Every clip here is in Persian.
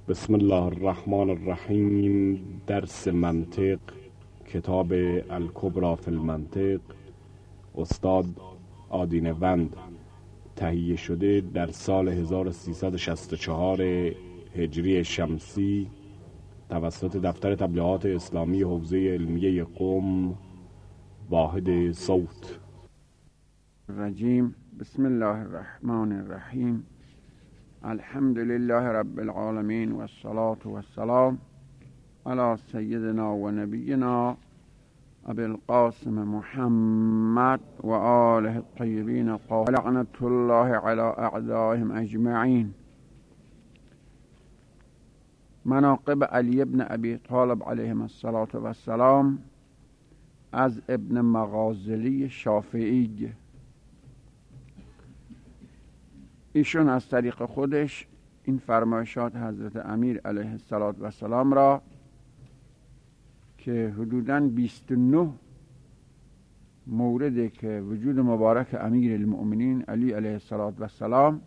بسم الله الرحمن الرحیم. درس منطق، کتاب الکبری فی المنطق، استاد آدینوند. تهیه شده در سال 1364 هجری شمسی توسط دفتر تبلیغات اسلامی حوزه علمیه قم، واحد صوت. الرجیم. بسم الله الرحمن الرحیم. الحمد لله رب العالمین و الصلاة و السلام علی سیدنا و نبینا ابی القاسم محمد و آله الطیبین الطاهرین لعنة الله علی اعدائهم اجمعین. مناقب علی ابن ابی طالب علیهم الصلاة و السلام از ابن مغازلی شافعی. ایشون از طریق خودش این فرمایشات حضرت امیر علیه السلام را که حدوداً 29 مورده که وجود مبارک امیر المؤمنین علی علیه السلام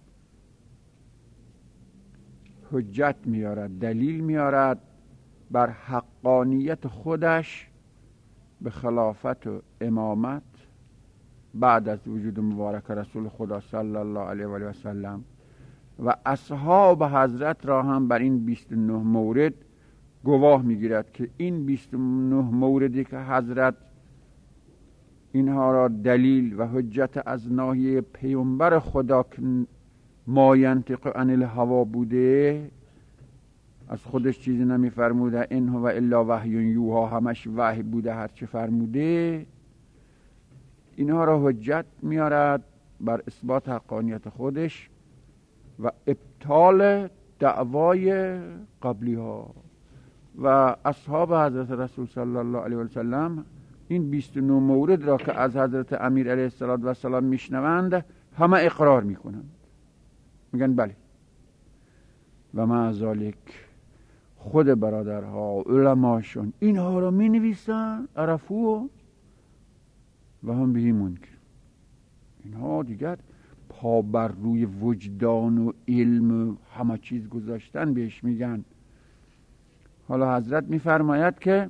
حجت میارد، دلیل میارد بر حقانیت خودش به خلافت و امامت بعد از وجود مبارک رسول خدا صلی الله علیه و آله و سلم و اصحاب حضرت را هم بر این 29 مورد گواه میگیرد که این 29 موردی که حضرت اینها را دلیل و حجت از ناحیه پیامبر خدا که ما ینطق عن الهوا بوده، از خودش چیزی نمیفرموده، این هو الا وحی یوحی، همش وحی بوده، هرچه فرموده، اینها را حجت میارد بر اثبات حقانیت خودش و ابطال دعوای قبلی ها. و اصحاب حضرت رسول صلی الله علیه و سلم این 29 مورد را که از حضرت امیر علیه السلام میشنوند همه اقرار میکنند، میگن بله. و مع ذالک خود برادرها علماشون اینها را مینویسن، عرفو و هم بهی منکر. اینها دیگر پا بر روی وجدان و علم و همه چیز گذاشتن بهش میگن. حالا حضرت میفرماید که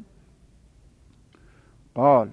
قال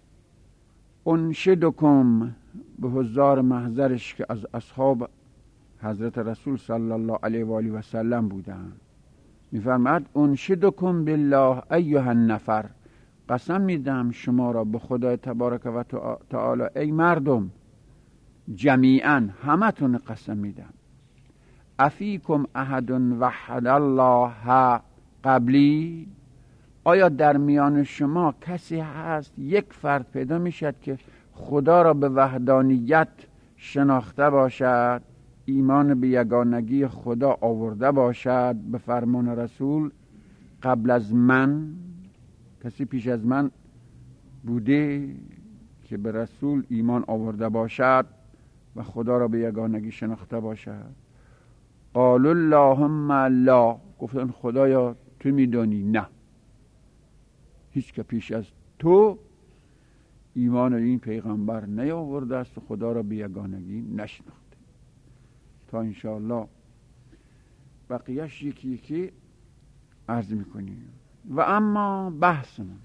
انشدکم، به حضار محضرش که از اصحاب حضرت رسول صلی الله علیه و آله و سلم بودن، میفرماید انشدکم بالله ایها النفر، قسم میدم شما را به خدای تبارک و تعالی ای مردم جمیعا، همتون قسم میدم، افیکم احد وحد الله قبلی، آیا در میان شما کسی هست یک فرد پیدا میشد که خدا را به وحدانیت شناخته باشد، ایمان به یگانگی خدا آورده باشد به فرمان رسول قبل از من؟ کسی پیش از من بوده که به رسول ایمان آورده باشد و خدا را به یگانگی شناخته باشد؟ قال اللهم لا، گفتن خدایا تو میدانی نه، هیچ که پیش از تو ایمان این پیغمبر نیاورده است و خدا را به یگانگی نشناخته. تا انشاءالله بقیهش یکی یکی عرض میکنیم. و اما بحثمون،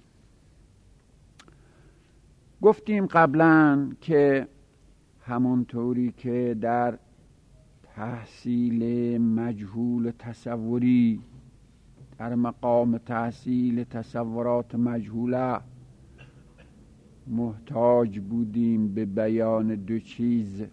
گفتیم قبلا که همونطوری که در تحصیل مجهول تصوری، در مقام تحصیل تصورات مجهوله محتاج بودیم به بیان دو چیز،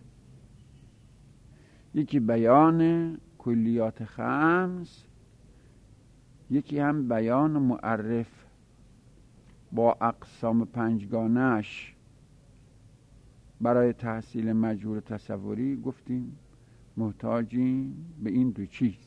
یکی بیان کلیات خمس، یکی هم بیان معرف با اقسام پنجگانش برای تحصیل مجهول تصوری. گفتیم محتاجیم به این دو چیز.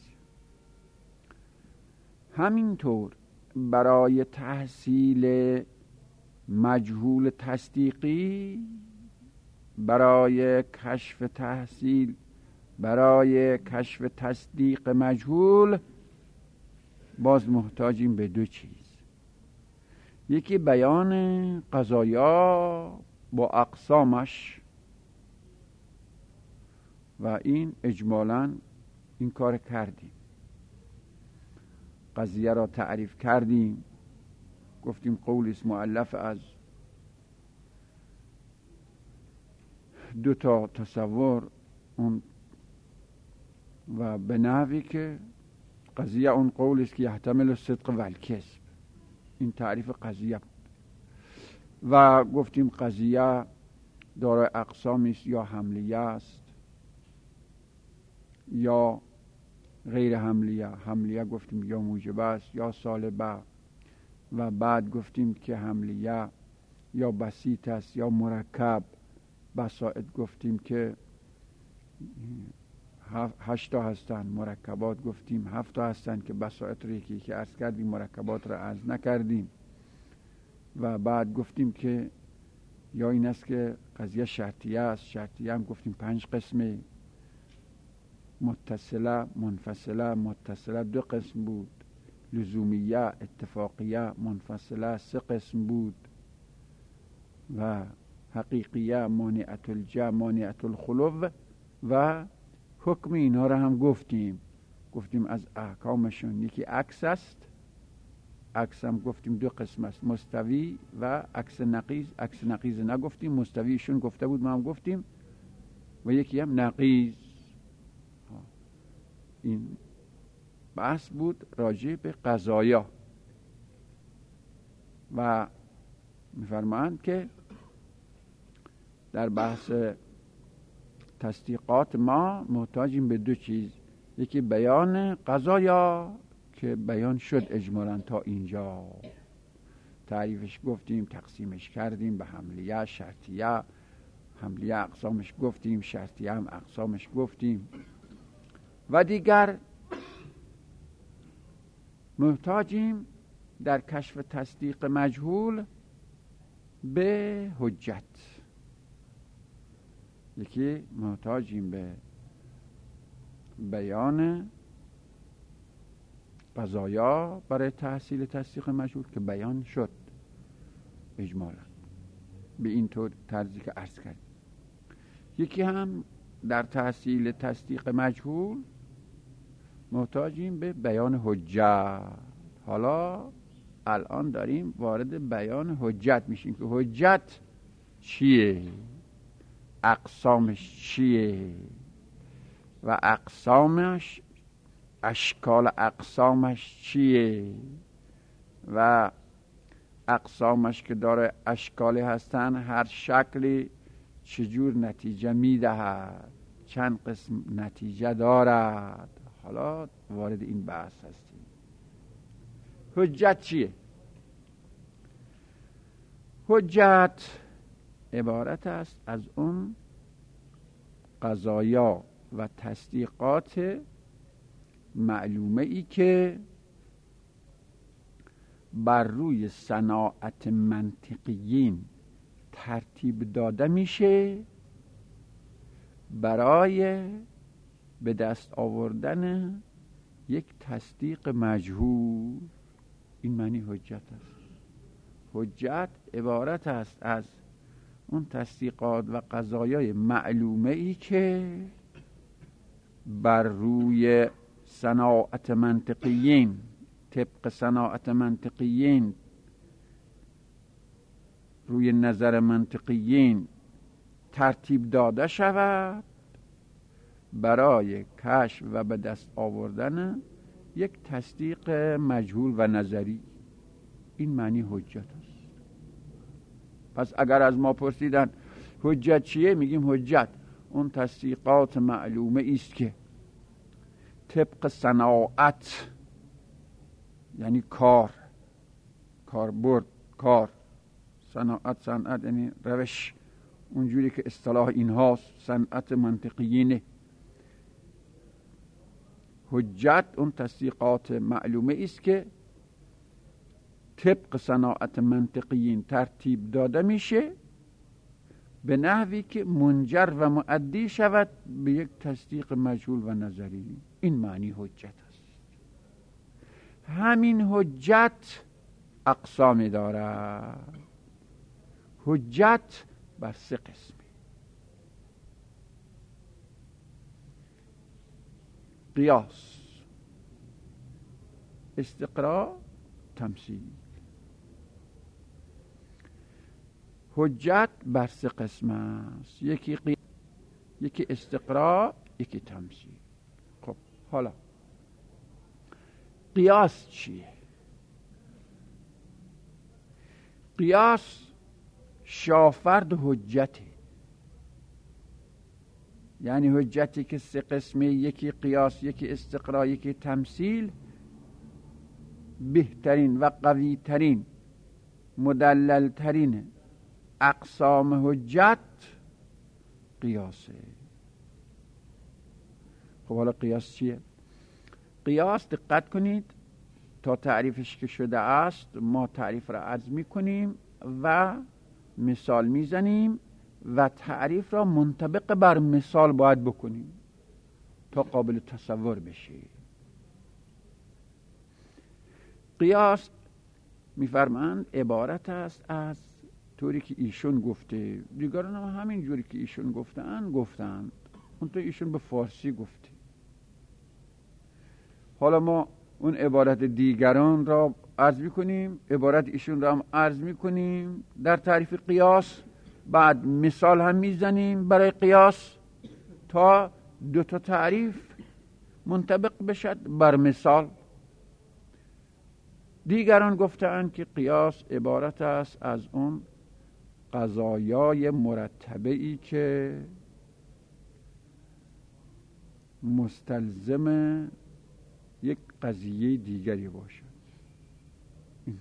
همینطور برای تحصیل مجهول تصدیقی، برای کشف تحصیل، برای کشف تصدیق مجهول باز محتاجیم به دو چیز، یکی بیان قضایا با اقسامش و این اجمالاً این کار کردیم. قضیه را تعریف کردیم، گفتیم قولی است مؤلف از دو تا تصور اون و به نحوی که قضیه اون قولی است که یحتمل الصدق و الکذب. این تعریف قضیه بود. و گفتیم قضیه دارای اقسامی است، یا حملیه است یا غیر حملیه. حملیه گفتیم یا موجبه است یا سالبه، و بعد گفتیم که حملیه یا بسیط است یا مرکب. بساط گفتیم که 8 تا هستن، مرکبات گفتیم 7 تا هستن که بساط رو یکی یکی عرض کردیم، مرکبات رو عرض نکردیم. و بعد گفتیم که یا این است که قضیه شرطیه است. شرطیه هم گفتیم 5 قسمه، متصله، منفصله. متصله 2 قسم بود، لزومیه، اتفاقیه. منفصله 3 قسم بود، و حقیقیه، مانعت الجمع، مانعت الخلو. و حکم اینا رو هم گفتیم از احکامشون یکی عکس است. عکس هم گفتیم 2 قسم است، مستوی و عکس نقیض. عکس نقیض نگفتیم، مستویشون گفته بود، ما هم گفتیم. و یکی هم نقیض. این بحث بود راجع به قضایا. و می‌فرمایند که در بحث تصدیقات ما محتاجیم به 2 چیز. یکی بیان قضایا که بیان شد اجمالاً تا اینجا. تعریفش گفتیم، تقسیمش کردیم به حملیه، شرطیه. حملیه اقسامش گفتیم، شرطیه هم اقسامش گفتیم. و دیگر محتاجیم در کشف تصدیق مجهول به حجت. یکی محتاجیم به بیان قضایا برای تحصیل تصدیق مجهول که بیان شد اجمالا به این طور طرزی که عرض کردیم. یکی هم در تحصیل تصدیق مجهول محتاجیم به بیان حجت. حالا الان داریم وارد بیان حجت میشیم که حجت چیه، اقسامش چیه و اقسامش، اشکال اقسامش چیه و اقسامش که داره اشکالی هستن، هر شکلی چجور نتیجه میدهد، چند قسم نتیجه دارد. حالا وارد این بحث هستیم. حجت چیه؟ حجت عبارت است از اون قضایا و تصدیقات معلومه ای که بر روی صناعت منطقیین ترتیب داده میشه برای به دست آوردن یک تصدیق مجهول. این معنی حجت است. حجت عبارت است از اون تصدیقات و قضایای معلومه ای که بر روی صناعت منطقیین، طبق صناعت منطقیین، روی نظر منطقیین ترتیب داده شود برای کشف و به دست آوردن یک تصدیق مجهول و نظری. این معنی حجت است. پس اگر از ما پرسیدن حجت چیه، میگیم حجت اون تصدیقات معلومه است که طبق صناعت، یعنی کاربرد، صنعت یعنی روش، اونجوری که اصطلاح اینهاست، صنعت منطقیینه. حجت اون تصدیقات معلومه است که طبق صناعت منطقیین ترتیب داده میشه به نحوی که منجر و مؤدی شود به یک تصدیق مجهول و نظری. این معنی حجت است. همین حجت اقسامی دارد. حجت بر 3 قسمه. قیاس، استقرا، تمثیل. حجت بر 3 قسم است، یکی استقرا، یکی تمثیل. خب حالا قیاس چیه؟ قیاس شافرد حجته، یعنی حجتی که 3 قسمه، یکی قیاس، یکی استقرا، یکی تمثیل. بهترین و قویترین مدللترین اقسام حجت قیاسه. خب حالا قیاس چیه؟ قیاس دقت کنید تا تعریفش که شده است ما تعریف را عرض می‌کنیم و مثال میزنیم و تعریف را منطبق بر مثال باید بکنیم تا قابل تصور بشه. قیاس میفرمایند عبارت است از طوری که ایشون گفته، دیگران هم همین جوری که ایشون گفتند اون تو ایشون به فارسی گفته. حالا ما اون عبارت دیگران را عرض میکنیم، عبارت ایشون را هم عرض میکنیم در تعریف قیاس، بعد مثال هم میزنیم برای قیاس تا 2 تعریف منطبق بشد بر مثال. دیگران گفتند که قیاس عبارت است از اون قضایای مرتبه ای که مستلزم یک قضیه دیگری باشد. این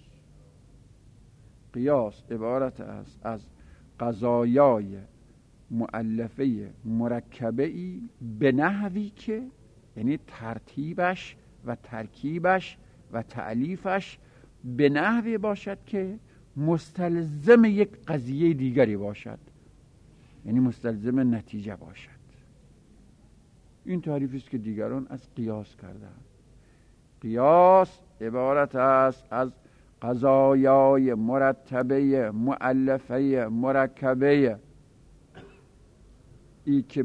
قیاس عبارت است از قضایای مؤلفه مرکبه ای به نحوی که، یعنی ترتیبش و ترکیبش و تألیفش به نحوی باشد که مستلزم یک قضیه دیگری باشد، یعنی مستلزم نتیجه باشد. این تعریفی است که دیگران از قیاس کردند. قیاس عبارت است از قضایای مرتبه مؤلفه مرکبه ای که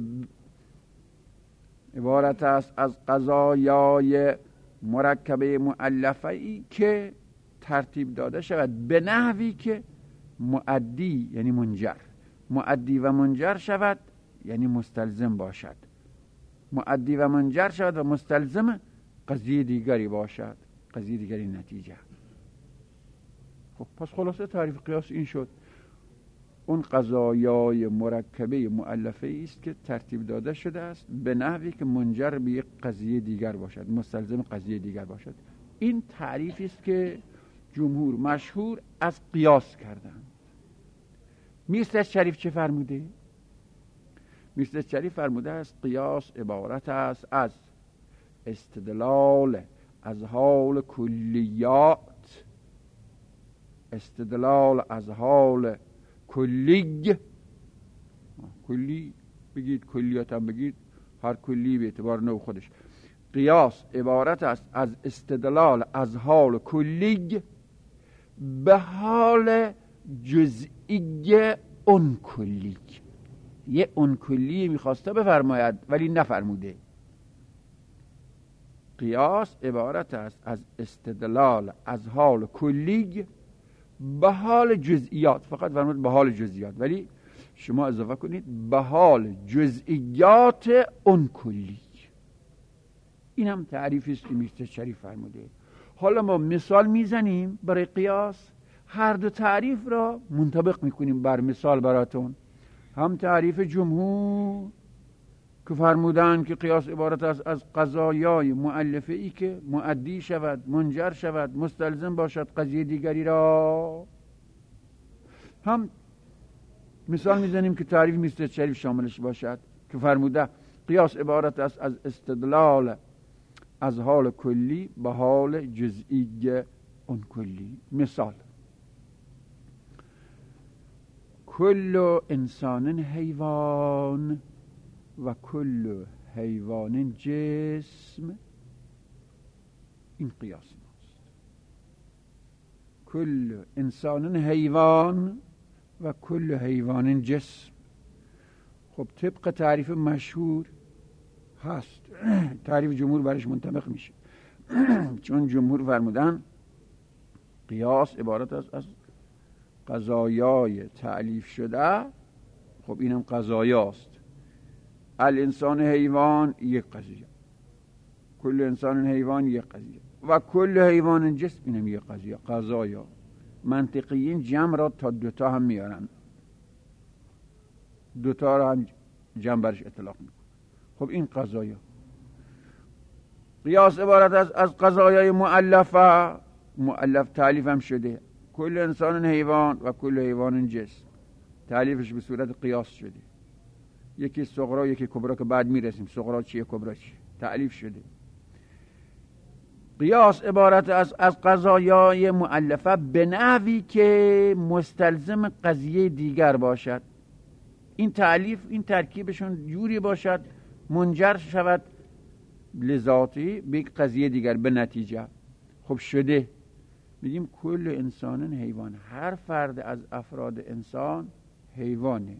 عبارت است از قضایای مرکبه مؤلفه ای که ترتیب داده شود به نحوی که مؤدی یعنی منجر، مؤدی و منجر شود یعنی مستلزم باشد، مؤدی و منجر شود و مستلزم قضیه دیگری باشد، قضیه دیگری نتیجه. خب پس خلاصه تعریف قیاس این شد، اون قضایای مرکبه مؤلفه است که ترتیب داده شده است به نحوی که منجر به یک قضیه دیگر باشد، مستلزم قضیه دیگر باشد. این تعریفی است که جمهور مشهور از قیاس کردند. میرزا شریف چه فرموده؟ میرزا شریف فرموده است قیاس عبارت است از استدلال از حال کلیات، استدلال از حال کلی بگید، کلیات هم بگید، هر کلی به اعتبار نوع خودش. قیاس عبارت است از استدلال از حال کلی به حال جزئی اون کلی. یه اون کلی میخواسته بفرماید ولی نفرموده. قیاس عبارت است از استدلال از حال کلی به حال جزئیات، فقط فرمود به حال جزئیات، ولی شما اضافه کنید به حال جزئیات اون کلی. این هم تعریفی است که میرزا شریف فرموده. حالا ما مثال میزنیم برای قیاس، هر 2 تعریف را منطبق میکنیم بر مثال براتون. هم تعریف جمهور که فرمودن که قیاس عبارت است از قضایای مؤلفه ای که مؤدی شود، منجر شود، مستلزم باشد قضیه دیگری را. هم مثال میزنیم که تعریف میرزا شریف شاملش باشد که فرموده قیاس عبارت است از استدلال از حال کلی به حال جزئی اون کلی. مثال: کل انسان حیوان و کل حیوان جسم. این قیاس ماست. کل انسان حیوان و کل حیوان جسم. خب طبق تعریف مشهور هست، تعریف جمهور برش منطبق میشه. چون جمهور فرمودن قیاس عبارت است از قضایای تعلیف شده. خب اینم قضایاست. الانسان حیوان یک قضیه، کل انسان حیوان یک قضیه و کل حیوان جسم اینم یک قضیه، قضایا. منطقیین جمع را تا دوتا هم میارن، دوتا را هم جمع برش اطلاق میکنن. خب این قضایا. قیاس عبارت است از قضایای مؤلفه، مؤلف تعلیف هم شده، کل انسان حیوان و کل حیوان جسم تعلیفش به صورت قیاس شده. یکی صغرا یکی کبرا که بعد میرسیم صغرا چیه کبرا چیه، تعلیف شده. قیاس عبارت است از قضایای مؤلفه به نحوی که مستلزم قضیه دیگر باشد. این تعلیف، این ترکیبشون جوری باشد منجر شود لذاتی به یک قضیه دیگر، به نتیجه. خب شده، میگیم کل انسان حیوان، هر فرد از افراد انسان حیوانه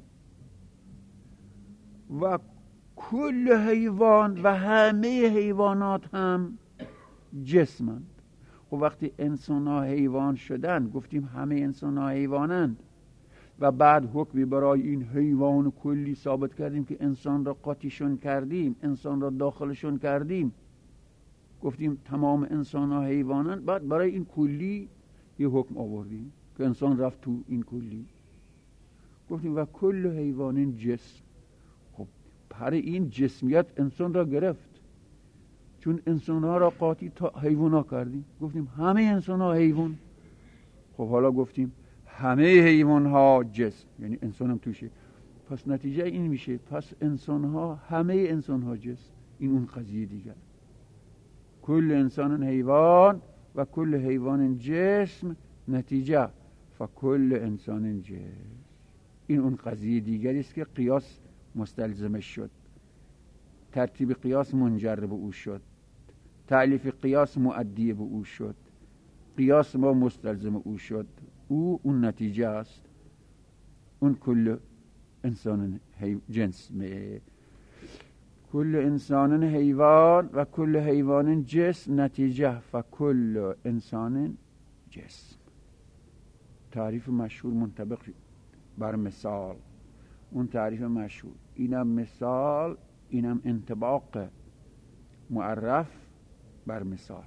و کل حیوان و همه حیوانات هم جسمند. خب وقتی انسان ها حیوان شدن گفتیم همه انسان ها حیوانند و بعد حکمی برای این حیوان کلی ثابت کردیم که انسان را قاطیشون کردیم، انسان را داخلشون کردیم، گفتیم تمام انسان ها حیوانند. بعد برای این کلی یه حکم آوردیم که انسان رفت تو این کلی، گفتیم و کل حیوان جسم. خب پر این جسمیت انسان را گرفت، چون انسان ها را قاطی تا حیوان ها کردیم، گفتیم همه انسان ها حیوان. خب حالا گفتیم همه حیوان ها جسم، یعنی انسان هم توشه. پس نتیجه این میشه پس انسان ها همه انسان ها جسم. این اون قضیه دیگر، کل انسان حیوان و کل حیوان جسم، نتیجه فکل انسان جسم. این اون قضیه دیگری است که قیاس مستلزمش شد، ترتیب قیاس منجر به او شد، تعلیف قیاس مؤدی به او شد، قیاس ما مستلزم او شد. او اون نتیجه است، اون کل انسان جنس می. کل انسان حیوان و کل حیوان جسم، نتیجه فکل انسان جسم. تعریف مشهور منطبق بر مثال، اون تعریف مشهور، اینم مثال، اینم انطباق معرف بر مثال،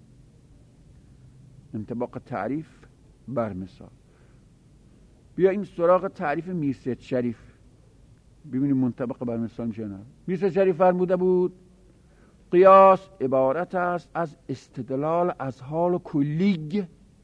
انطباق تعریف بر مثال. بیا این سراغ تعریف میرسید شریف ببینیم منطبق بر مثال میشه نه. میرسید شریف فرموده بود قیاس عبارت است از استدلال از حال کلی،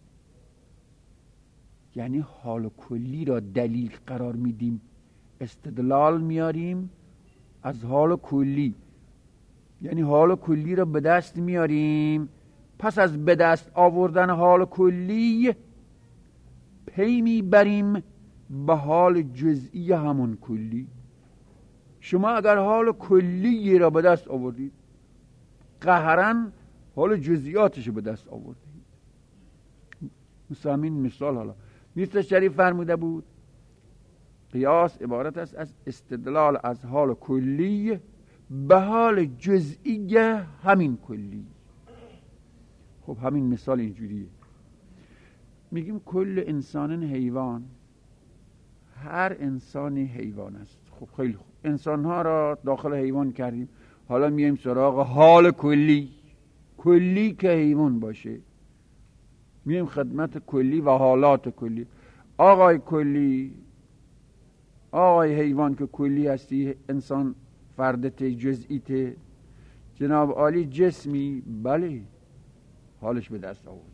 یعنی حال کلی را دلیل قرار میدیم، استدلال میاریم از حال کلی، یعنی حال کلی را به دست میاریم. پس از به دست آوردن حال کلی پی میبریم به حال جزئی همون کلی. شما اگر حال کلی را به دست آوردید قهرن حال جزئیاتش به دست آوردید. مثل همین مثال حالا مثل شریف فرموده بود قیاس عبارت است از استدلال از حال کلی به حال جزئی همین کلی. خب همین مثال اینجوریه، میگیم کل انسان حیوان، هر انسانی حیوان است. خب خیلی خوب، انسانها را داخل حیوان کردیم، حالا میایم سراغ حال کلی، کلی که حیوان باشه، میایم خدمت کلی و حالات کلی. آقای کلی، آقای حیوان که کلی هستی، انسان فردت جزئیت، جناب عالی جسمی، بله حالش به دست آورد.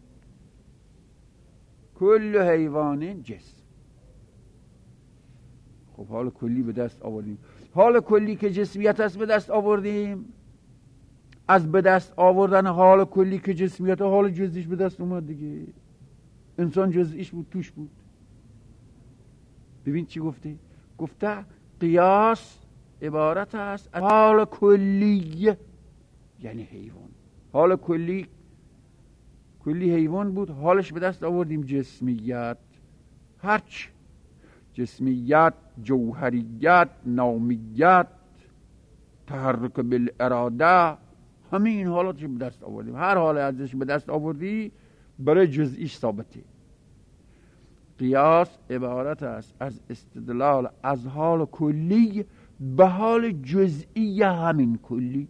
کل حیوان جسم. خب حال کلی به دست آوردیم، حال کلی که جسمیت است به دست آوردیم. از به دست آوردن حال کلی که جسمیت، حال جزئیش به دست اومد دیگه. انسان جزئیش بود، توش بود. ببین چی گفته؟ گفته قیاس عبارت است از حال کلی، یعنی حیوان. حال کلی حیوان بود، حالش به دست آوردیم جسمیت. هرچ جسمیت، جوهریت، نامیت، تحرک بالاراده، همه این حالاتش به دست آوردیم. هر حال ازش به دست آوردی برای جزئیش ثابته. قیاس عبارت است از استدلال از حال کلی به حال جزئی همین کلی.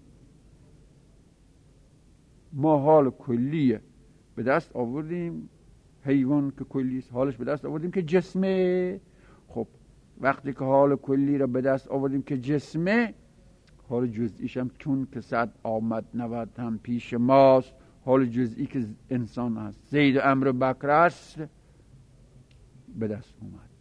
ما حال کلی به دست آوردیم، حیوان که کلی است حالش به دست آوردیم که جسمه. خب وقتی که حال کلی را به دست آوردیم که جسمه، حال جزئیش هم چون که 100 آمد 90 هم پیش ماست، حال جزئی که انسان هست، زید و عمرو و بکر است، به دست اومد.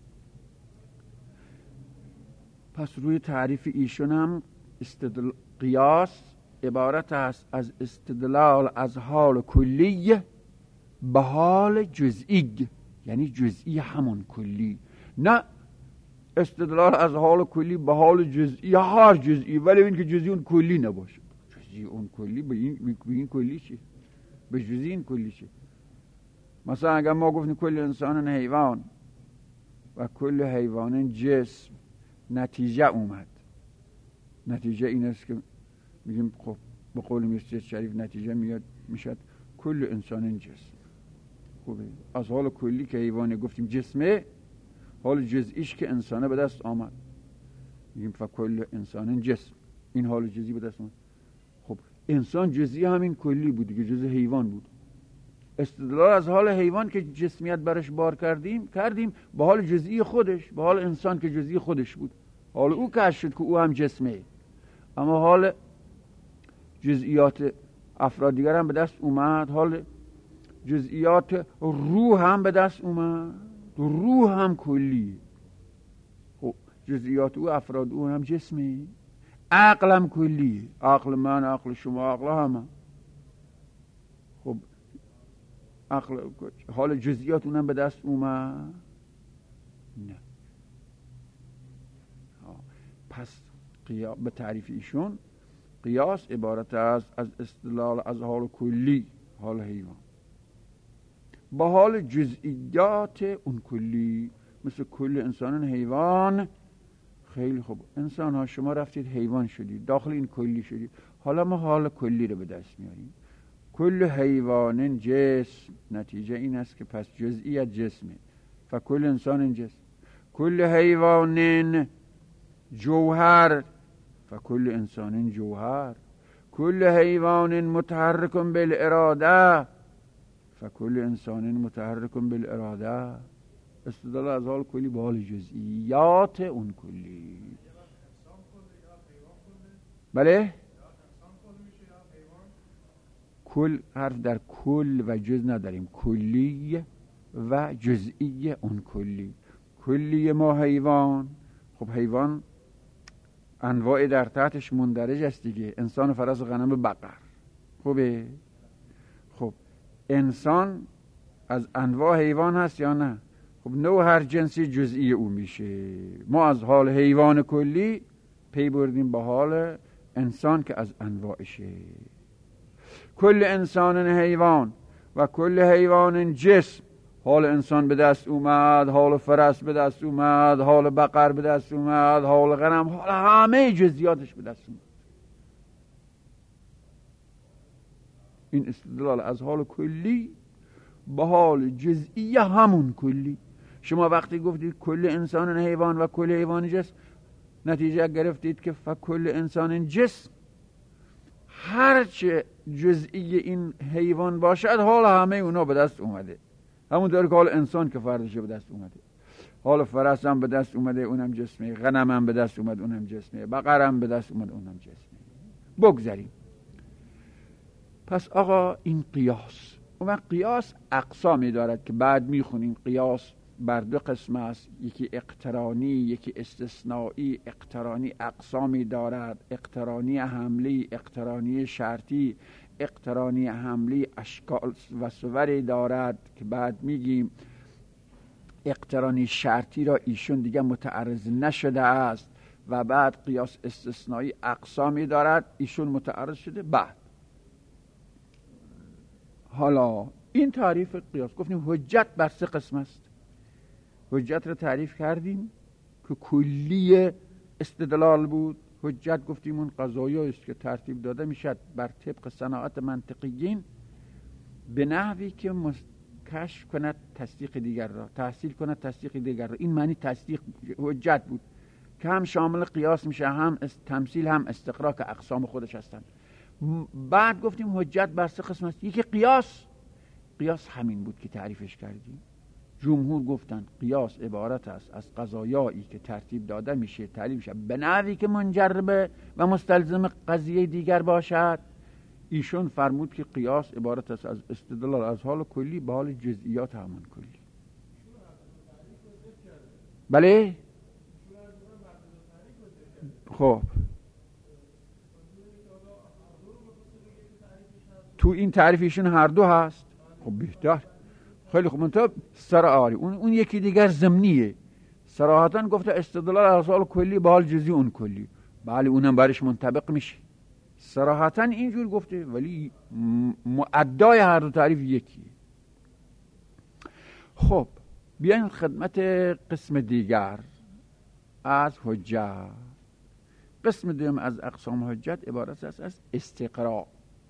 پس روی تعریف ایشون هم قیاس عبارت است از استدلال از حال کلی به حال جزئی، یعنی جزئی همون کلی، نه استدلال از حال کلی به حال جزئی، هر جزئی ولی این که جزئی اون کلی نباشه. جزئی اون کلی به این کلی چی؟ به جزئی این کلی چی؟ مثلا اگر ما گفتیم کل انسان حیوان و کل حیوان جسم، نتیجه اومد. نتیجه این است که میگیم خب به قول مرزا شریف نتیجه میشد کل انسان جسم. خوبه از حال کلی که حیوان گفتیم جسمه، حال جزئیش که انسانه به دست آمد میگیم فکل انسان جسم، این حال جزئی به دست آمد. خب انسان جزئی همین کلی بود دیگه، جزء حیوان بود. استدلال از حال حیوان که جسمیت برش بار کردیم به حال جزئی خودش، به حال انسان که جزئی خودش بود، حال او کشف شد که او هم جسمه. اما حال جزئیات افراد دیگر هم به دست اومد، حال جزئیات روح هم به دست اومد، روح هم کلی. خب جزئیات او افراد او هم جسمه. عقل هم کلی، عقل من، عقل شما، عقل همه. خب عقل حال جزئیات اونم به دست اومد؟ نه. پس به تعریف ایشون قیاس عبارت است از استدلال از حال کلی، حال حیوان، با حال جزئیات اون کلی. مثل کل انسان حیوان. خیلی خوب، انسان ها شما رفتید حیوان شدید، داخل این کلی شدید، حالا ما حال کلی رو به دست میاریم. کل حیوان جسم، نتیجه این است که پس جزئیت جسمه، فکل انسان جسم. کل حیوان جوهر، فکل انسان جوهر. کل حیوان متحرک بالاراده، فکل انسان متحرک بالاراده. استدلال از حال کلی به حال جزئیات اون کلی. بله؟ کل حرف در کل و جز نداریم، کلی و جزئی اون کلی. کلی ما حیوان، خب حیوان انواع در تحتش مندرج است دیگه، انسان، فرس، غنم، بقر. خوبه؟ خب انسان از انواع حیوان هست یا نه؟ خب نوع هر جنسی جزئی او میشه. ما از حال حیوان کلی پی بردیم به حال انسان که از انواعشه. کل انسان حیوان و کل حیوان جسم. حال انسان به دست اومد، حال فرس به دست اومد، حال بقر به دست اومد، حال غنم، حال همه جزئیاتش به دست اومد. این استدلال از حال کلی به حال جزئی همون کلی. شما وقتی گفتید کل انسان حیوان و کل حیوان جسم، نتیجه گرفتید که فکل انسان جسم، هرچه جزئی این حیوان باشد حال همه اونا به دست اومده. همونطور که حال انسان که فردشه به دست اومده، حال فرس هم به دست اومده اونم جسمه، غنم هم به دست اومد اونم جسمه، بقر هم به دست اومد اونم جسمه. بگذاریم. پس آقا این قیاس، اون قیاس اقسامی دارد که بعد میخونیم. قیاس بر دو قسم است، یکی اقترانی یکی استثنایی. اقترانی اقسامی دارد، اقترانی حملی، اقترانی شرطی. اقترانی حملی اشکال و صوری دارد که بعد میگیم. اقترانی شرطی را ایشون دیگه متعرض نشده است و بعد قیاس استثنایی اقسامی دارد، ایشون متعرض شده. بعد حالا این تعریف قیاس، گفتیم حجت بر سه قسم است. حجت را تعریف کردیم که کلی استدلال بود، حجت گفتیم اون قضایی است که ترتیب داده میشد بر طبق صناعت منطقیین به نحوی که کشف کند تصدیق دیگر را، تحصیل کند تصدیق دیگر را. این معنی تصدیق حجت بود که هم شامل قیاس میشه، هم تمثیل، هم استقرا که اقسام خودش هستند. بعد گفتیم حجت بر سه قسم است. یکی قیاس همین بود که تعریفش کردیم. جمهور گفتند قیاس عبارت است از قضایایی که ترتیب داده میشه، تعریف میشه به نحوی که منجر به و مستلزم قضیه دیگر باشد. ایشون فرمود که قیاس عبارت است از استدلال از حال کلی به حال جزئیات همان کلی. بله؟ خب تو این تعریفشون هر دو هست. خب بهتر. خیلی خوب. منتها سرآری اون یکی دیگر ضمنیه. صراحتاً گفته استدلال از حال کلی به حال جزئی اون کلی. بله اونم برش منطبق میشه. صراحتاً اینجور گفته، ولی مؤدای هر دو تعریف یکیه. خب بیاین خدمت قسم دیگر از حجت. قسم دوم از اقسام حجت عبارت است از استقرا.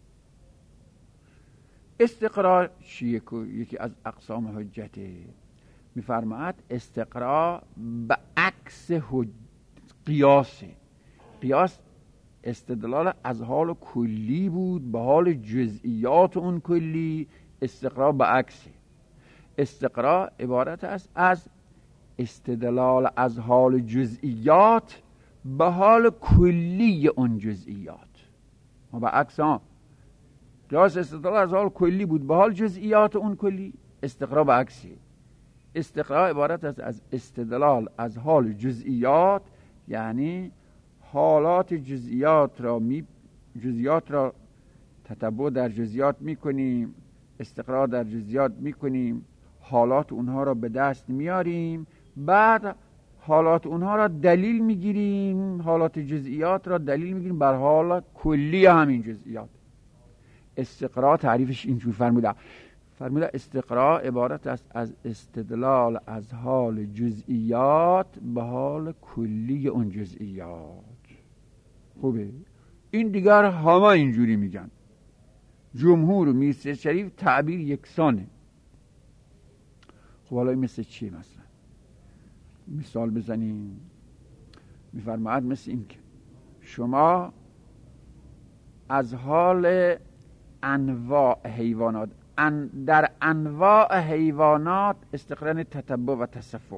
استقرا چیه که یکی از اقسام حجته؟ میفرماید استقرا به عکس قیاسه. قیاس استدلال از حال کلی بود به حال جزئیات اون کلی. استقرا به عکسه. استقرا عبارت است از استدلال از حال جزئیات به حال کلی اون جزئیات. و به عکس قیاس استدلال از حال کلی بود به حال جزئیات اون کلی. استقرا به عکسه. استقرا عبارت است از استدلال از حال جزئیات، یعنی حالات جزئیات را تتبع در جزئیات میکنیم، استقرا در جزئیات میکنیم، حالات اونها را به دست میاریم، بعد حالات اونها را دلیل میگیریم، حالات جزئیات را دلیل میگیریم بر حال کلی همین جزئیات. استقرا تعریفش اینجور فرموده استقرا عبارت است از استدلال از حال جزئیات به حال کلی اون جزئیات. خوبه؟ این دیگر همه اینجوری میگن. جمهور و میرزا شریف تعبیر یکسانه. خب حالا مثل چیه؟ مثلا مثال بزنیم. میفرماید مثل این که شما از حال انواع حیوانات در انواع حیوانات استقرار تتبع و تصفح،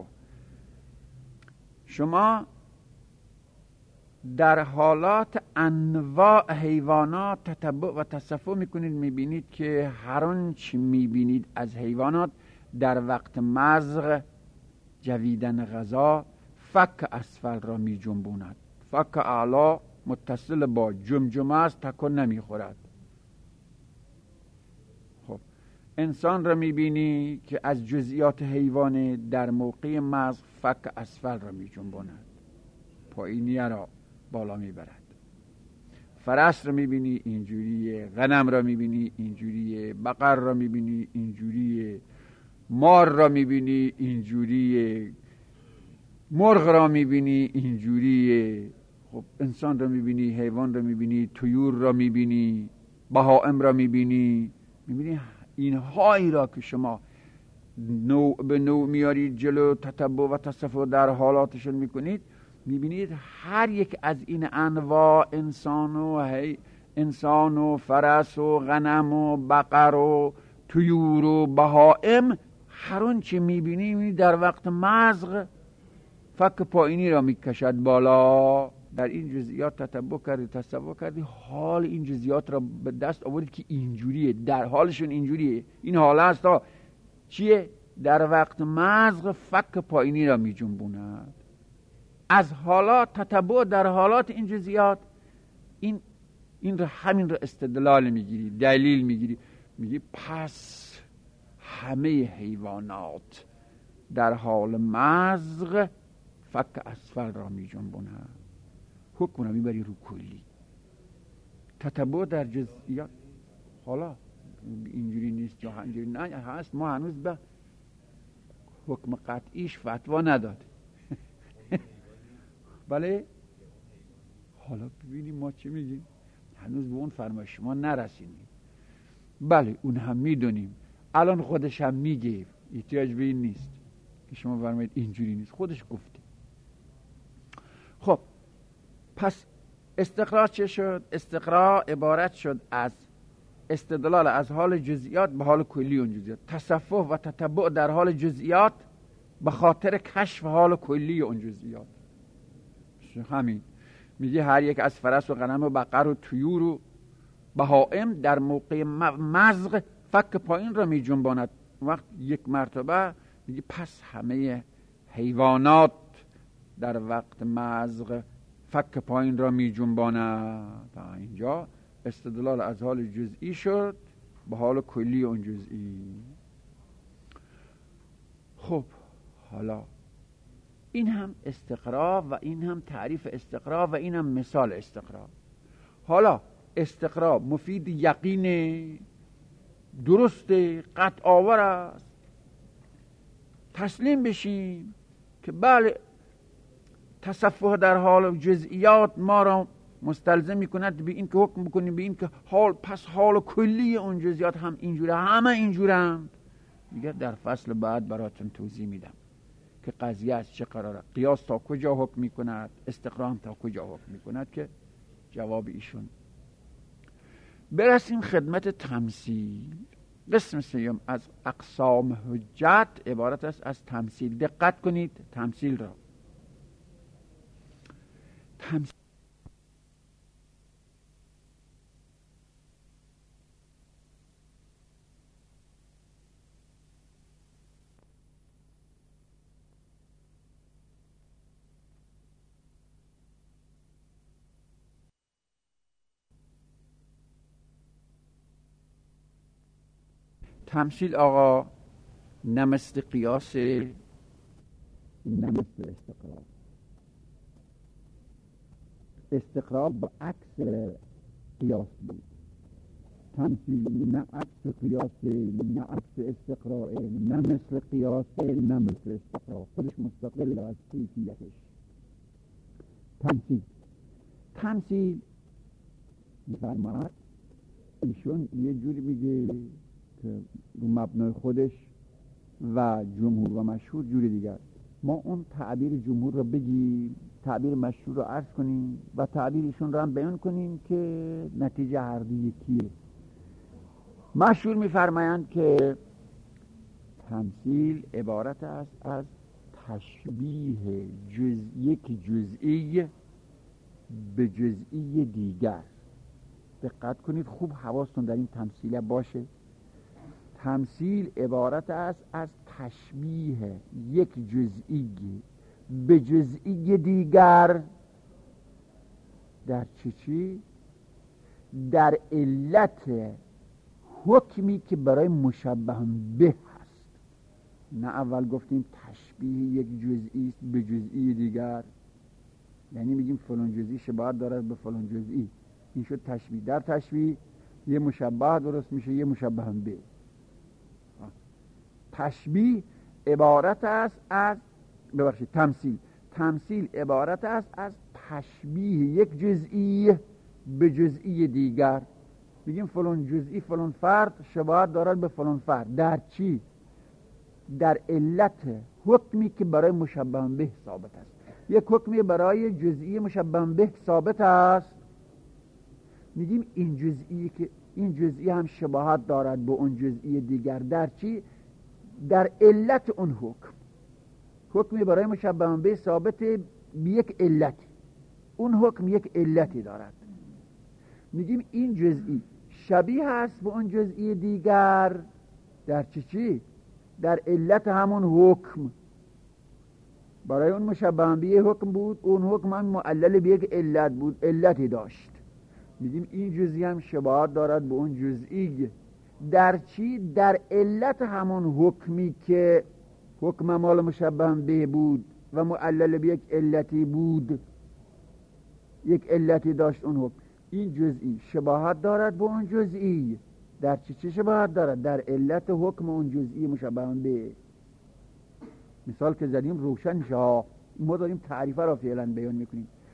شما در حالات انواع حیوانات تتبع و تصفح میکنید، میبینید که هر آنچه میبینید از حیوانات در وقت مضغ جویدن غذا فک اسفل را میجنبوند. فک اعلا متصل با جمجمه است، تکون نمیخورد. خب انسان را میبینی که از جزئیات حیوان در موقع مضغ فک اسفل را میجنبوند، پایینیه را بالا میبرد. فرس را میبینی اینجوریه، غنم را میبینی اینجوریه، بقر را میبینی اینجوریه، مار را میبینی اینجوریه، مرغ را میبینی اینجوریه. خب انسان را میبینی، حیوان را میبینی، طیور را میبینی، بهائم را میبینی اینهایی را که شما نوع به نوع میارید جلو، تتبع و تصفح در حالاتشون میکنید، میبینید هر یک از این انواع انسان و فرس و غنم و بقر و طیور و بهائم، هر اون چه میبینی در وقت مضغ فک پایینی را میکشد بالا. در این جزئیات تتبع کردی، تصور کردی، حال این جزئیات را به دست آورید که اینجوریه، در حالشون اینجوریه. این حال هست چیه؟ در وقت مضغ فک پایینی را میجنبوند. از حالات تتبع در حالات این جزئیات همین را استدلال میگیری، دلیل میگیری، میگی پس همه حیوانات در حال مضغ فک اسفل را میجنبونند. حکم را میبری رو کلی. تتبع در جزئیات حالا اینجوری نیست یا اینجوری نه هست، ما هنوز به حکم قطعیش فتوا نداد. بله حالا ببینیم ما چی میگیم. هنوز به اون فرمایش ما نرسیدیم. بله اون هم میدونیم، الان خودش هم میگه، احتیاج به این نیست که شما فرمایید اینجوری نیست، خودش گفته. خب پس استقرا چه شد؟ استقرا عبارت شد از استدلال از حال جزئیات به حال کلی اون جزئیات، تصفح و تتبع در حال جزئیات به خاطر کشف حال کلی اون جزئیات. همین میگه هر یک از فرس و غنم و بقر و طیور و بهائم در موقع مزق فک پایین را می جنباند. وقت یک مرتبه میگه پس همه حیوانات در وقت مزق فک پایین را می جنباند. اینجا استدلال از حال جزئی شد به حال کلی اون جزئی. خب حالا این هم استقرا و این هم تعریف استقرا و این هم مثال استقرا. حالا استقرا مفید یقین، درست، قطع آور است. تسلیم بشیم که بله تصفح در حال جزئیات ما را مستلزم میکند به این که حکم بکنیم به این که حال کلی اون جزئیات هم اینجوره، همه اینجورند. دیگه در فصل بعد براتون توضیح میدم که قضیه از چه قراره، قیاس تا کجا حکم میکند، استقرا هم تا کجا حکم میکند، که جواب ایشون. برسیم خدمت تمثیل. قسم سوم از اقسام حجت عبارت است از تمثیل. دقت کنید تمثیل را. تمثیل آقا نه مثل قیاس نه مثل استقرار. استقرار با عکس قیاس بود، تمثیل نه عکس قیاس نه عکس استقرار، نه مثل قیاس نه مثل استقرار، خودش مستقل از کیفیتش. تمثیل میفرماید ایشون یه جوری میگه که رو مبنای خودش و جمهور و مشهور جوری دیگر. ما اون تعبیر جمهور رو بگیم، تعبیر مشهور رو عرض کنیم و تعبیرشون رو هم بیان کنیم که نتیجه هر دو یکیه. مشهور میفرمایند که تمثیل عبارت است از تشبیه یک جزئی به جزئی دیگر. دقت کنید خوب، حواستون در این تمثیل باشه. تمثیل عبارت است از تشبیه یک جزئی به جزئی دیگر در چی؟ در علت حکمی که برای مشبه به هست. نه اول گفتیم تشبیه یک جزئی به جزئی دیگر، یعنی میگیم فلان جزئی شباهت دارد به فلان جزئی، این شد تشبیه. در تشبیه یه مشبه درست میشه، یه مشبه به. تشبیه عبارت است از تمثیل عبارت است از تشبیه یک جزئی به جزئی دیگر. میگیم فلان جزئی فلان فرد شباهت دارد به فلان فرد. در چی؟ در علت حکمی که برای مشبه به ثابت است. یک حکمی برای جزئی مشبه به ثابت است، میگیم این جزئی که این جزئی هم شباهت دارد به اون جزئی دیگر. در چی؟ در علت اون حکم. حکمی برای مشبه به ثابت به یک علتی، اون حکم یک علتی دارد، میگیم این جزئی شبیه است به اون جزئی دیگر. در چی؟ در علت همون حکم. برای اون مشبه به حکم بود، اون حکم هم معلل به یک علت بود، علتی داشت، میگیم این جزئی هم شباهت دارد به اون جزئی. در چی؟ در علت همون حکمی که حکم مال مشبه به بود و معلل به یک علتی بود، یک علتی داشت اون حکم. این جزئی شباهت دارد به اون جزئی. در چی شباهت دارد؟ در علت حکم اون جزئی مشبه به. مثال که زدیم روشن میشه. ما داریم تعریفه را فعلا بیان میکنیم.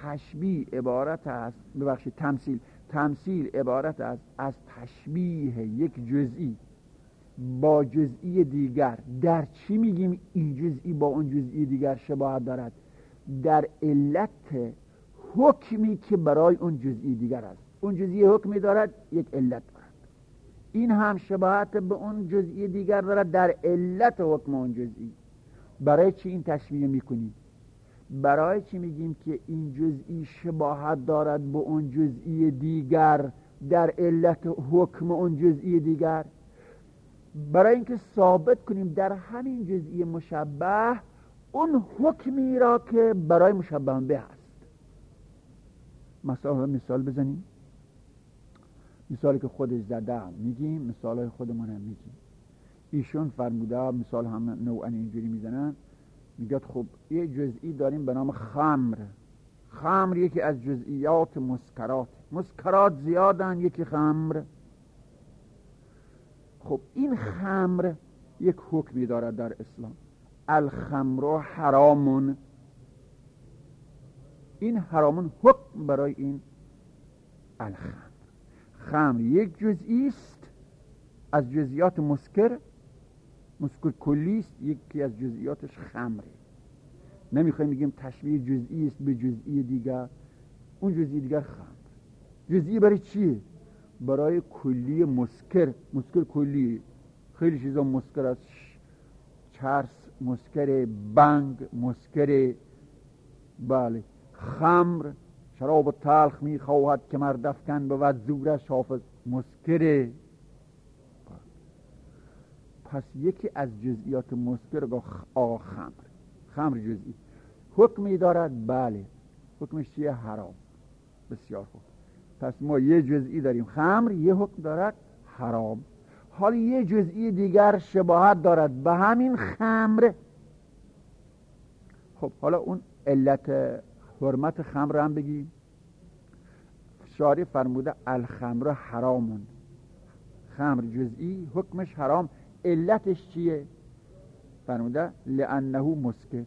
تشبیه عبارت است، ببخشید تمثیل عبارت است از تشبیه یک جزئی با جزئی دیگر. در چی میگیم این جزئی با اون جزئی دیگر شباهت دارد؟ در علت حکمی که برای اون جزئی دیگر است. اون جزئی حکمی دارد، یک علت دارد. این هم شباهت به اون جزئی دیگر دارد در علت حکم اون جزئی. برای چی این تشبیه میکنیم؟ برای چی میگیم که این جزئی شباهت دارد به اون جزئی دیگر در علت حکم اون جزئی دیگر؟ برای اینکه ثابت کنیم در همین جزئی مشبه اون حکمی را که برای مشبه به است. مثال بزنیم. مثالی که خودش زده میگیم، مثالای خودمون هم میگیم. ایشون فرموده، مثال هم نوعا اینجوری میزنن، میگه خب یه جزئی داریم به نام خمر. خمر یکی از جزئیات مسکرات زیادن، یکی خمر. خب این خمر یک حکمی دارد در اسلام، الخمر حرامون. این حرامون حکم برای این الخمر. خمر یک جزئی است از جزئیات مسکر کلی است، یکی از جزئیاتش خمره. نمیخوایم بگیم تشبیه جزئی است به جزئی دیگر، اون جزئی دیگر خمر. جزئی برای چیه؟ برای کلی مسکر کلی. خیلی چیزا مسکر است، چرس مسکر، بنگ مسکر. بله، خمر شراب تلخ میخواهد که مرد افکن بود زورش حافظ مسکره. پس یکی از جزئیات مسکر آقا خمر جزئی حکمی دارد. بله، حکمش چیه؟ حرام. بسیار خوب. پس ما یه جزئی داریم خمر، یه حکم دارد حرام. حالا یه جزئی دیگر شباهت دارد به همین خمر. خب حالا اون علت حرمت خمر هم بگیم. شارع فرموده الخمر حرامون. خمر جزئی حکمش حرام. علتش چیه؟ فرموده لانه مسکر.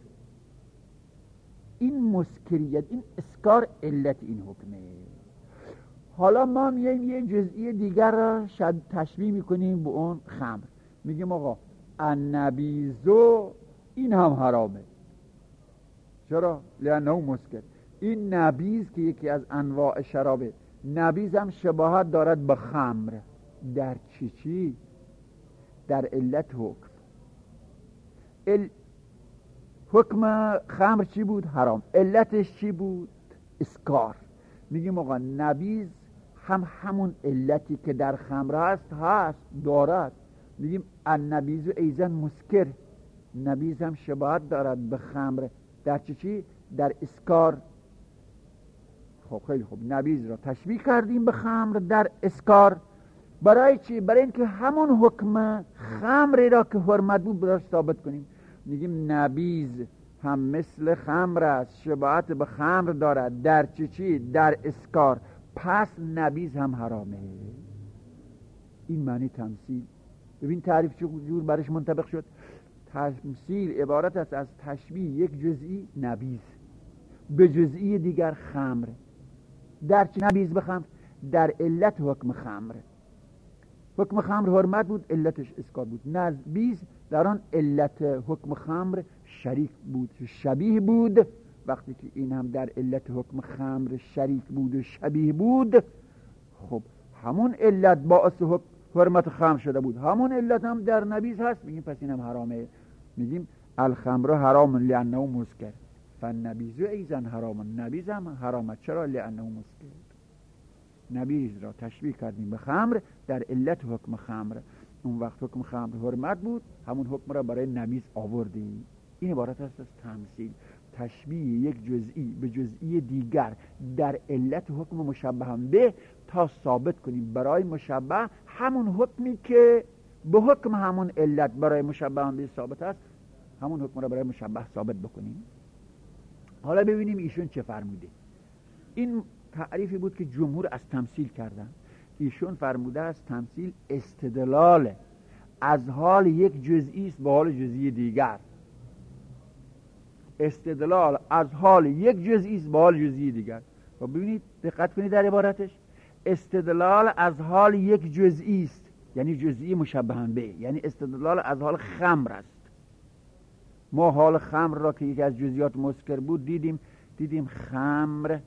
این مسکریت، این اسکار علت این حکمه. حالا ما میایم یه جزئی دیگر را تشبیه میکنیم به اون خمر. میگیم آقا النبیذ، این هم حرامه. چرا؟ لانه مسکر. این نبیذ که یکی از انواع شرابه، نبیذ هم شباهت دارد به خمر. در چی؟ در علت حکم. حکم خمر چی بود؟ حرام. علتش چی بود؟ اسکار. میگیم آقا نبیذ هم همون علتی که در خمر هست دارد. میگیم النبیذ ایضا مسکر. نبیذ هم شباهت دارد به خمر. در چی؟ در اسکار. خب خیلی خوب، نبیذ را تشبیه کردیم به خمر در اسکار. برای چی؟ برای اینکه همون حکم خمر را که حرمت بود براش ثابت کنیم. میگیم نبیذ هم مثل خمر است، شباهت به خمر دارد. در چی؟ در اسکار. پس نبیذ هم حرامه. این معنی تمثیل. ببین تعریف چه جور برش منطبق شد. تمثیل عبارت است از تشبیه یک جزئی نبیذ به جزئی دیگر خمر. در چی نبیذ به خمر؟ در علت حکم خمر. حکم خمر حرمت بود، علتش اسکار بود. نبیذ در آن علت حکم خمر شریک بود، شبیه بود. وقتی که این هم در علت حکم خمر شریک بود و شبیه بود، خب همون علت باعث حرمت خمر شده بود، همون علت هم در نبیذ هست. میگیم پس این هم حرامه. میگیم الخمر حرام لانه مسکر فالنبیذ ایضا حرام. نبیذ هم حرامه. چرا؟ لانه مسکر. نبیذ را تشبیه کردیم به خمر در علت حکم خمر. اون وقت حکم خمر حرمت بود، همون حکم را برای نبیذ آوردیم. این عبارت است از تمثیل. تشبیه یک جزئی به جزئی دیگر در علت حکم مشبه به، تا ثابت کنیم برای مشبه همون حکمی که به حکم همون علت برای مشبه به ثابت است، همون حکم را برای مشبه ثابت بکنیم. حالا ببینیم ایشون چه فرموده. این تعریفی بود که جمهور از تمثیل کردن. ایشون فرموده است تمثیل استدلال از حال یک جزئی است به حال جزئی دیگر. استدلال از حال یک جزئی است به حال جزئی دیگر. و ببینید دقت کنید در عبارتش، استدلال از حال یک جزئی است یعنی جزئی مشبه به، یعنی استدلال از حال خمر است. ما حال خمر را که یکی از جزئیات مسکر بود دیدیم خمر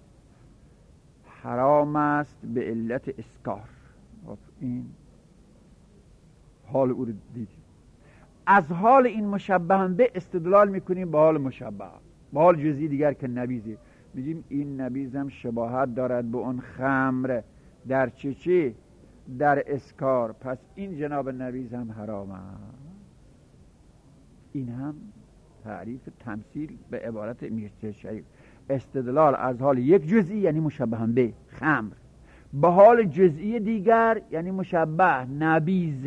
حرام است به علت اسکار. این حال او رو دیدیم. از حال این مشبه به استدلال میکنیم به حال مشبه، به حال جزئی دیگر که نبیذه. میگیم این نبیذ هم شباهت دارد به اون خمر در چه در اسکار، پس این جناب نبیذ هم حرام است. این هم تعریف تمثیل به عبارت میرزا شریف. استدلال از حال یک جزئی یعنی مشبه به خمر به حال جزئی دیگر یعنی مشبه نبیذ.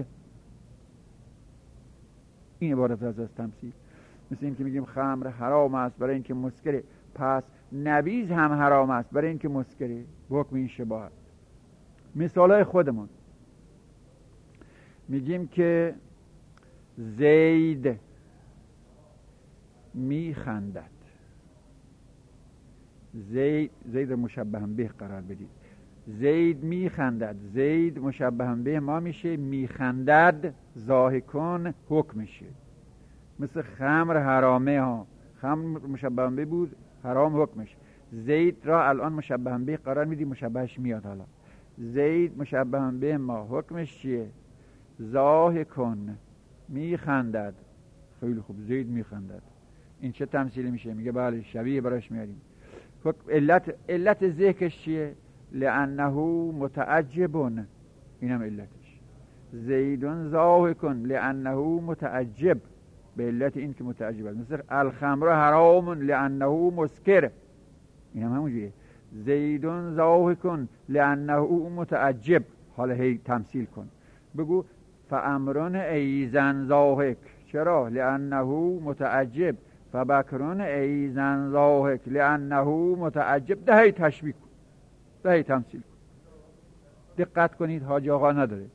این عبارت از تمثیل. مثل این که میگیم خمر حرام است برای اینکه مسکره، پس نبیذ هم حرام است برای اینکه مسکره. به حکم این شباهت. مثالای خودمون میگیم که زید میخندد. زید مشبه به قرار بدید. زید میخندد، زید مشبه به ما میشه، میخندد ضاحکون حکم میشه. مثل خمر حرامه ها، خمر مشبه به بود حرام حکمش. زید را الان مشبه به قرار میدیم، مشبهش میاد. حالا زید مشبه به ما حکمش چیه؟ ضاحکون میخندد. خیلی خوب، زید میخندد. این چه تمثیلی میشه؟ میگه بله شبیه براش میاریم. علت ذکرش چیه؟ لانه متعجبون. اینم علتش. زیدون ضاحکون لانه متعجب، به علت این که متعجب است. مثل الخمر حرام لانه مسکر، اینم همونجوریه. زیدون ضاحکون لانه متعجب. حالا هی تمثیل کن، بگو فامرون ایزن ضاحک. چرا؟ لانه متعجب. فبکرون ایزن ضاحک لانه متعجب. دهی تشبیه کن، دهی تمثیل کن. دقت کنید حاج آقا نداره.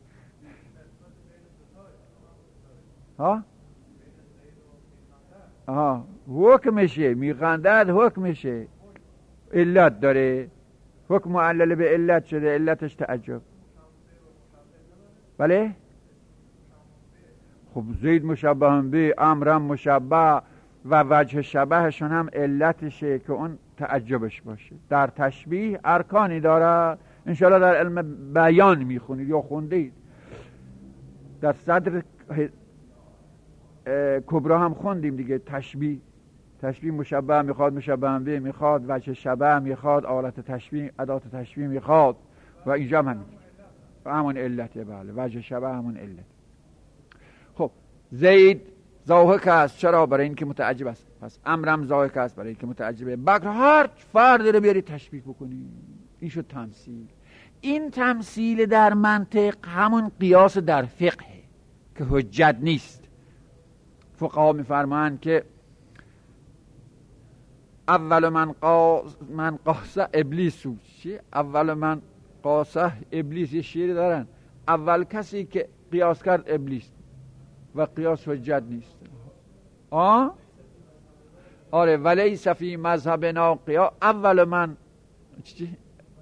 حکمشه میخندد، حکمشه علت داره، حکم معلل به علت شده، علتش تعجب. بله خب زید مشبه به، امرم مشبه و وجه شبهشون هم علتشه که اون تعجبش باشه. در تشبیه ارکانی داره، انشاءالله در علم بیان میخونید یا خوندید. در صدر کبرا هم خوندیم دیگه. تشبیه مشبه میخواد، مشبه به میخواد، وجه شبه میخواد، آلت تشبیه، ادات تشبیه میخواد، و اینجا هم همون علته. بله وجه شبه همون علت. خب زید ضاحک است، چرا؟ برای اینکه متعجب است. پس امرم ضاحک است برای اینکه متعجبه. بکر هر فرد رو بیاری تشبیه بکنی. این شد تمثیل. این تمثیل در منطق همون قیاس در فقه که حجت نیست. فقها میفرمایند که اول من قاسه ابلیس. چی؟ اول من قاسه ابلیس. یه شعری دارن، اول کسی که قیاس کرد ابلیس، و قیاس حجت نیست. آره ولیس فی مذهبنا قیاس. اول من چی؟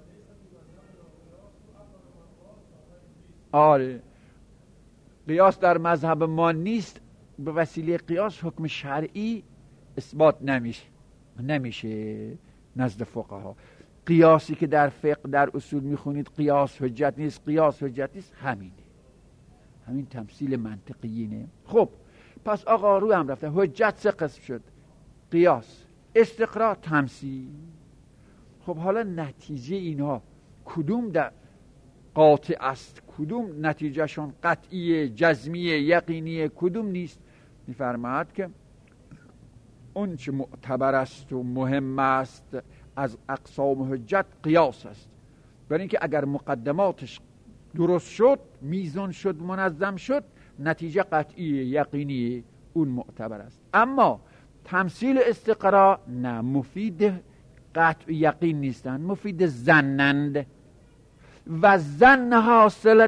آره قیاس در مذهب ما نیست. به وسیله قیاس حکم شرعی اثبات نمیشه نزد فقها. قیاسی که در فقه در اصول میخونید قیاس حجت نیست، قیاس حجت نیست، همین تمثیل منطقیینه. خب پس آقا روی هم رفته. حجت سه قسم شد: قیاس، استقراء، تمثیل. خب حالا نتیجه اینها کدوم در قاطع است، کدوم نتیجهشون قطعیه، جزمیه، یقینیه، کدوم نیست؟ میفرماید که اون چه معتبر است و مهم است از اقسام حجت قیاس است. برای اینکه اگر مقدماتش درست شد، میزان شد، منظم شد، نتیجه قطعیه، یقینیه، اون معتبر است. اما تمثیل استقراء نه، مفید قطع یقین نیستند، مفید ظنند. و ظن حاصل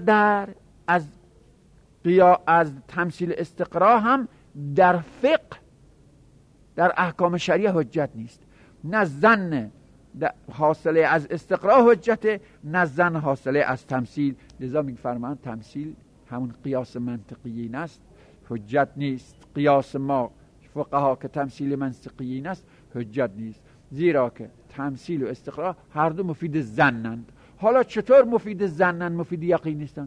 از تمثیل استقراء هم در در احکام شریعه حجت نیست. نه زن حاصله از استقراء حجت، نه زن حاصله از تمثیل. لذا می‌فرمایند تمثیل همون قیاس منطقی است، حجت نیست. قیاس ما فقها که تمثیل منطقی است حجت نیست، زیرا که تمثیل و استقراء هر دو مفید ظنند. حالا چطور مفید ظنند مفید یقین نیستند؟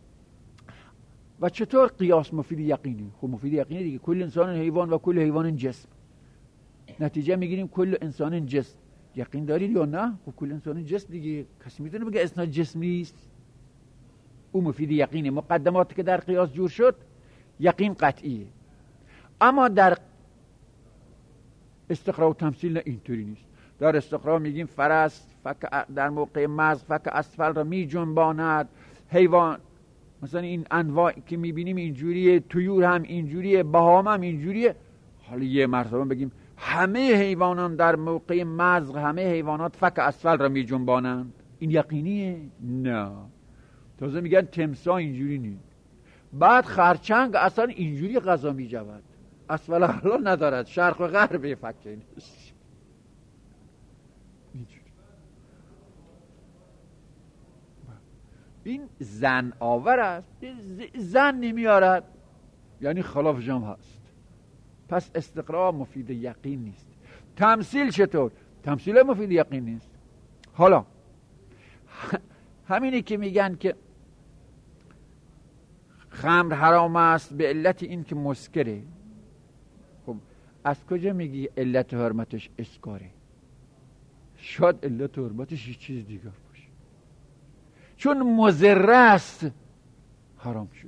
و چطور قیاس مفید یقینی؟ خب مفید یقینی دیگه، کل انسان حیوان و کل حیوان جسم. نتیجه میگیریم کل انسان جسم. یقین دارید یا نه؟ خب کل انسان جسم دیگه، کسی میتونه بگه انسان جسم نیست؟ او مفید یقینه. مقدماتی که در قیاس جور شد یقین قطعیه. اما در استقراء و تمثیل نه، اینطوری نیست. در استقراء میگیم فرس در موقع مزق فک اسفل را می جنباند. حیوان مثلا این انواع که میبینیم اینجوریه، طیور هم اینجوریه، بهام هم اینجوریه. حالا یه مرتبه بگیم همه حیوانان در موقع مزق، همه حیوانات فک اسفل را می جنبانند، این یقینیه؟ نه. تازه میگن تمساح اینجوری نیست. بعد خرچنگ اصلا اینجوری غذا می جود، اسفل اعلا ندارد، شرق و غرب فکه نیست. این زن آور است، زن نمیارد، یعنی خلاف جام هست. پس استقراء مفید یقین نیست. تمثیل چطور؟ تمثیل مفید یقین نیست. حالا همینی که میگن که خمر حرام است به علت این که مسکره. خب از کجا میگی علت حرمتش اسکاره؟ شاید علت حرمتش یه چیز دیگر باشه، چون مضر است حرام شده،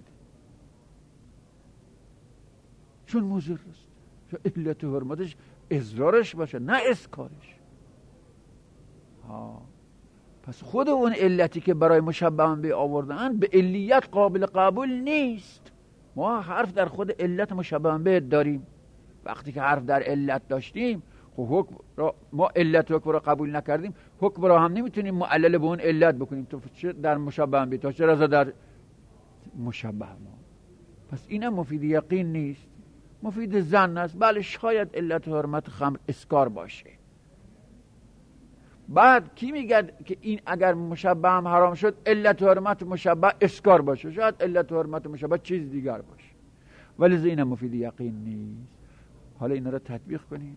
چون مضر است. علت حرمتش اضرارش باشه نه اسکارش. پس خود اون علتی که برای مشبه به آوردن به علیت قابل قبول نیست. ما حرف در خود علت مشبه به داریم. وقتی که حرف در علت داشتیم، خب حکم را ما علت حکم را قبول نکردیم، حکم را هم نمیتونیم معلل به اون علت بکنیم. تو چه در مشبه به، تا چه رضا در مشبه ما. پس اینم مفید یقین نیست، مفید ظن است. بله شاید علت حرمت خمر اسکار باشه. بعد کی میگه که این اگر مشبه هم حرام شد علت حرمت مشبه اسکار باشه؟ شاید علت حرمت مشبه چیز دیگر باشه، ولی اینم مفید یقین نیست. حالا اینا رو تطبیق کنیم.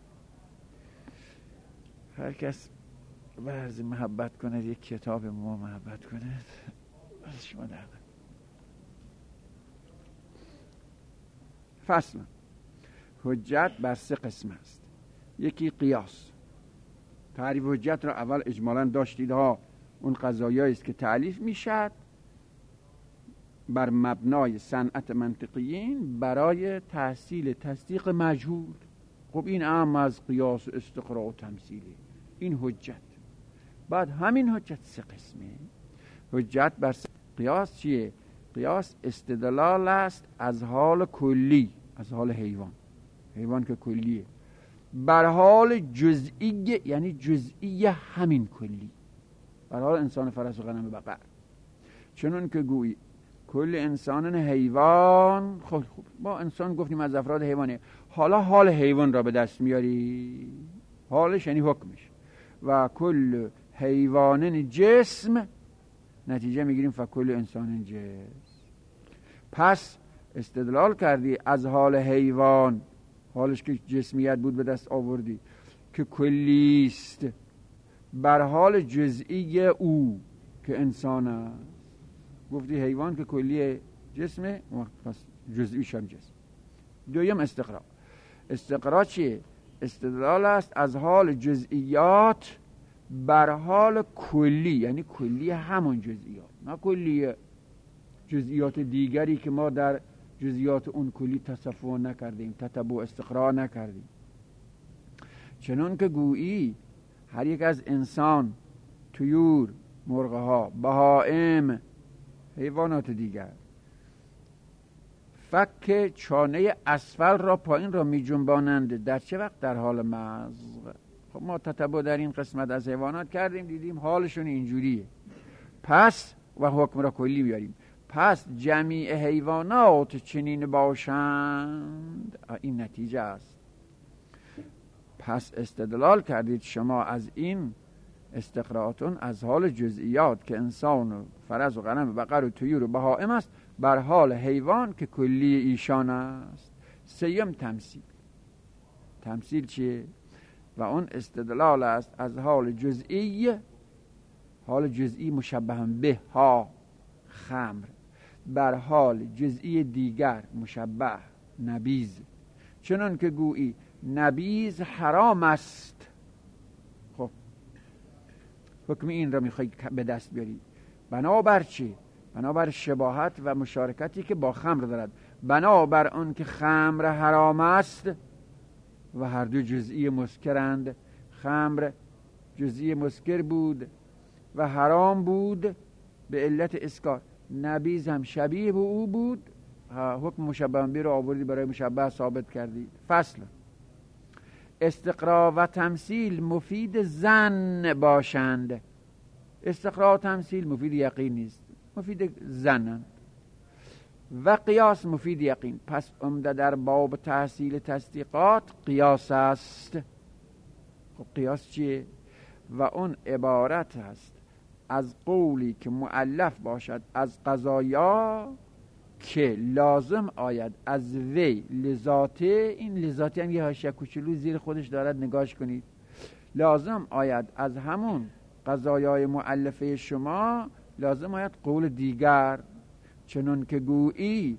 هر کس ورز محبت کنه، یک کتاب ما محبت کنه، از شما درد. فصل حجت بر 3 قسم است. یکی قیاس. تعریف حجت را اول اجمالاً داشتید ها. اون قضایایی است که تعلیف میشد بر مبنای صنعت منطقیین برای تحصیل تصدیق مجهول. خب این اهم از قیاس و استقراء و تمثیلی. این حجت. بعد همین حجت 3 قسمه. حجت بر قیاس چیه؟ قیاس استدلال است از حال کلی، از حال حیوان، حیوان که کلیه، بر حال جزئی، یعنی جزئی همین کلی، بر حال انسان فرس و غنم بقر. چنون که گویی کل انسان حیوان. خب با انسان گفتیم از افراد حیوانه، حالا حال حیوان را به دست میاری، حالش یعنی حکمش. و کل حیوان جسم، نتیجه میگیریم فکل انسان جسم. پس استدلال کردی از حال حیوان، حالش که جسمیت بود به دست آوردی که کلیست، بر حال جزئی او که انسان است. گفتی حیوان که کلی جسمه، پس جزئیش هم جسم. دویم استقراء. استقراء چیه؟ استدلال است از حال جزئیات بر حال کلی، یعنی کلی همون جزئیات، نه کلی جزئیات دیگری که ما در جزئیات اون کلی تصفح نکردیم، تتبع استقراء نکردیم. چنان که گویی هر یک از انسان، طیور، مرغها، بهائم، حیوانات دیگر فک چانه اسفل را پایین را می جنبانند. در چه وقت؟ در حال مزق. خب ما تتبع در این قسمت از حیوانات کردیم، دیدیم حالشون اینجوریه، پس و حکم را کلی بیاریم. پس جمیع حیوانات چنین باشند، این نتیجه است. پس استدلال کردید شما از این استقراءتون از حال جزئیات که انسان و فرس و غنم و بقر و طیور و بهائم است بر حال حیوان که کلی ایشان است. سیم تمثیل چیه؟ و اون استدلال است از حال جزئی مشبه به ها خمر بر حال جزئی دیگر مشبه نبیذ، چنان که گویی نبیذ حرام است. خب حکم این را میخوای به دست بیاری، بنابر چی؟ بنابر شباهت و مشارکتی که با خمر دارد، بنابر اون که خمر حرام است و هر دو جزئی مسکرند. خمر جزئی مسکر بود و حرام بود به علت اسکار، نبیذ هم شبیه به او بود، حکم مشبه به رو آوردی برای مشبه ثابت کردی. فصل استقراء و تمثیل مفید ظن باشند. استقراء و تمثیل مفید یقین نیست، مفید ظنند، و قیاس مفید یقین. پس عمده در باب تحصیل تصدیقات قیاس است. خب قیاس چیه؟ و اون عبارت است از قولی که مؤلف باشد از قضایا که لازم آید از وی لذاته. این لذاته هم یه حاشیه کوچولو زیر خودش دارد، نگاش کنید. لازم آید از همون قضایای مؤلفه شما لازم آید قول دیگر، چنون که گویی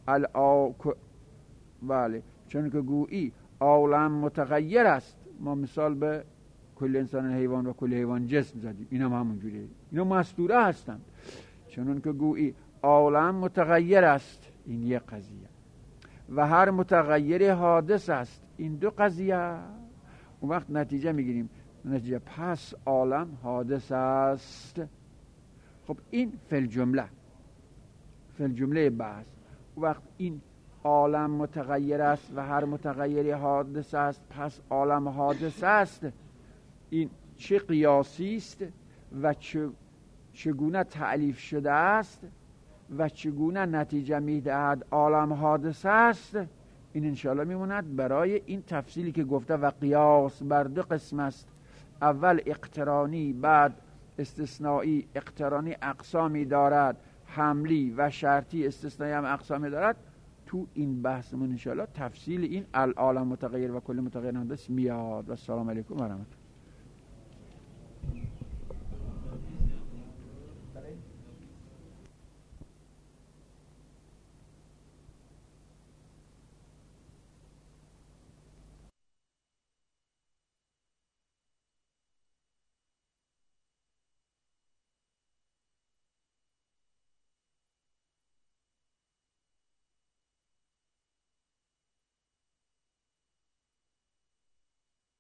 چنون که گویی عالم متغیر است. ما مثال به کل انسان حیوان و کل حیوان جسم زدیم، این هم همون جوریه، اینا مستوره هستند. چنون که گویی عالم متغیر است، این یک قضیه، و هر متغیر حادث است، این دو قضیه. اون وقت نتیجه میگیریم، نتیجه پس عالم حادث است. خب این فی الجمله بحث. وقت این عالم متغیر است و هر متغیر حادث است، پس عالم حادث است، این چه قیاسی است و چگونه تعلیف شده است و چگونه نتیجه میدهد عالم حادث است. این انشاءالله میموند برای این تفصیلی که گفته. و قیاس بر دو قسم است، اول اقترانی بعد استثنایی. اقترانی اقسامی دارد، حملی و شرطی. استثنایی هم اقسامی دارد. تو این بحثمون انشاءالله تفصیل این العالم متغیر و کل متغیر حادث میاد. و السلام علیکم و رحمت الله.